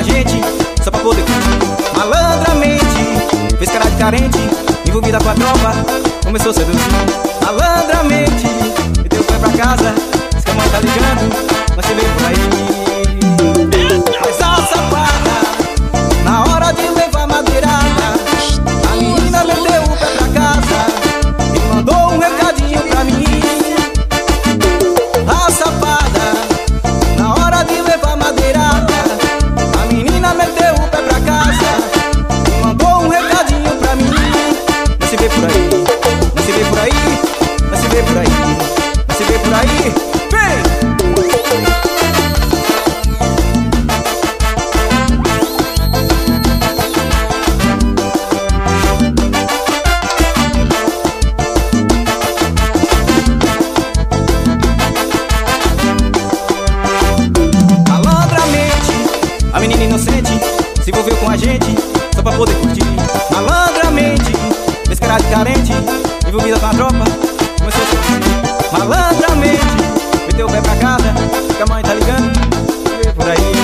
a gente só pra poder curtir. Malandramente fez cara de carente, envolvida com a tropa, começou a seduzir. Malandramente me deu pé pra casa, diz que a mãe tá ligando, mas você veio por aí. Mas a safada, na hora de levar madeirada, a menina meteu o pé pra casa e mandou um recadinho pra mim. A safada, na hora de levar madeirada, a menina meteu o pé pra casa e mandou um recadinho pra mim. Não se vê por aí, não se vê por aí, não se vê por aí, não se vê por aí. Vem! A menina inocente se envolveu com a gente só pra poder curtir. Malandramente fez cara de carente, envolvida com a tropa, começou a seduzir. Malandramente meteu o pé pra casa, que a mãe tá ligando, vê por aí.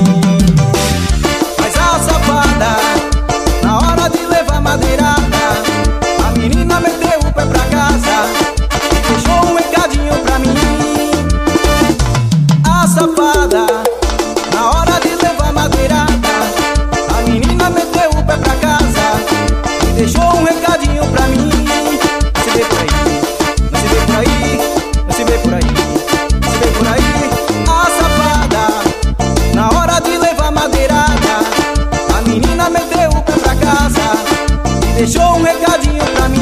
Mas a safada, na hora de levar madeirada, a menina meteu o pé pra casa e deixou um recadinho pra mim. A safada, na hora de levar madeirada, a menina meteu o pé pra casa e deixou um recadinho pra mim. Não se vê por aí, não se vê por aí, não se vê por aí, não se vê por aí. A safada, na hora de levar madeirada, a menina meteu o pé pra casa e deixou um recadinho pra mim.